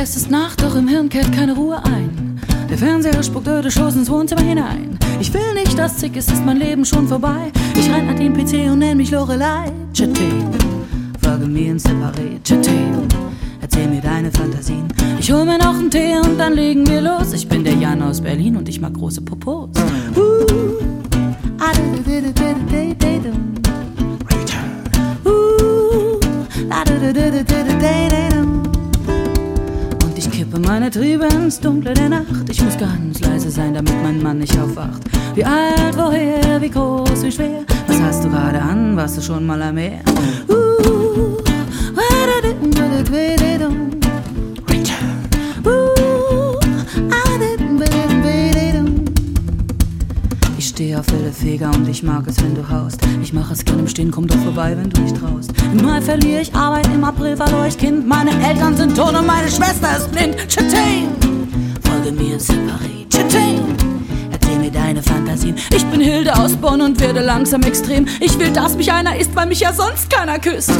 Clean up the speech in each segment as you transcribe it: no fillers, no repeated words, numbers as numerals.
Es ist Nacht, doch im Hirn kehrt keine Ruhe ein. Der Fernseher spuckt öde Shows ins Wohnzimmer hinein. Ich will nicht, dass zick ist mein Leben schon vorbei. Ich renn an den PC und nenn mich Lorelei. Chatin, folge mir ins Separé. Chatin, erzähl mir deine Fantasien. Ich hol mir noch einen Tee und dann legen wir los. Ich bin der Jan aus Berlin und ich mag große Popos. Und ich kippe meine Triebe ins Dunkle der Nacht. Ich muss ganz leise sein, damit mein Mann nicht aufwacht. Wie alt, woher, wie groß, wie schwer? Was hast du gerade an? Warst du schon mal am Meer? Ich stehe auf wilde Feger und ich mag es, wenn du haust. Ich mach es gern im Stehen, komm doch vorbei, wenn du dich traust. Im Mai verliere ich Arbeit, im April verlor ich Kind. Meine Eltern sind tot und meine Schwester ist blind. Chatain, folge mir ins Separé. Chatain, erzähl mir deine Fantasien. Ich bin Hilde aus Bonn und werde langsam extrem. Ich will, dass mich einer isst, weil mich ja sonst keiner küsst.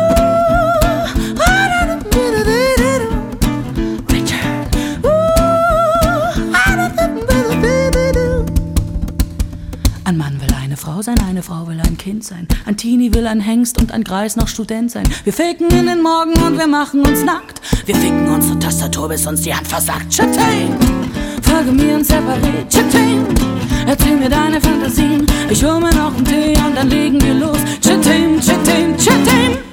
Ein Mann will eine Frau sein, eine Frau will ein Kind sein. Ein Teenie will ein Hengst und ein Greis noch Student sein. Wir faken in den Morgen und wir machen uns nackt. Wir ficken unsere Tastatur, bis uns die Hand versagt. Chatain, folge mir ins Separé. Chatain, erzähl mir deine Fantasien. Ich hol mir noch einen Tee und dann legen wir los. Chatain, chatain, chatain.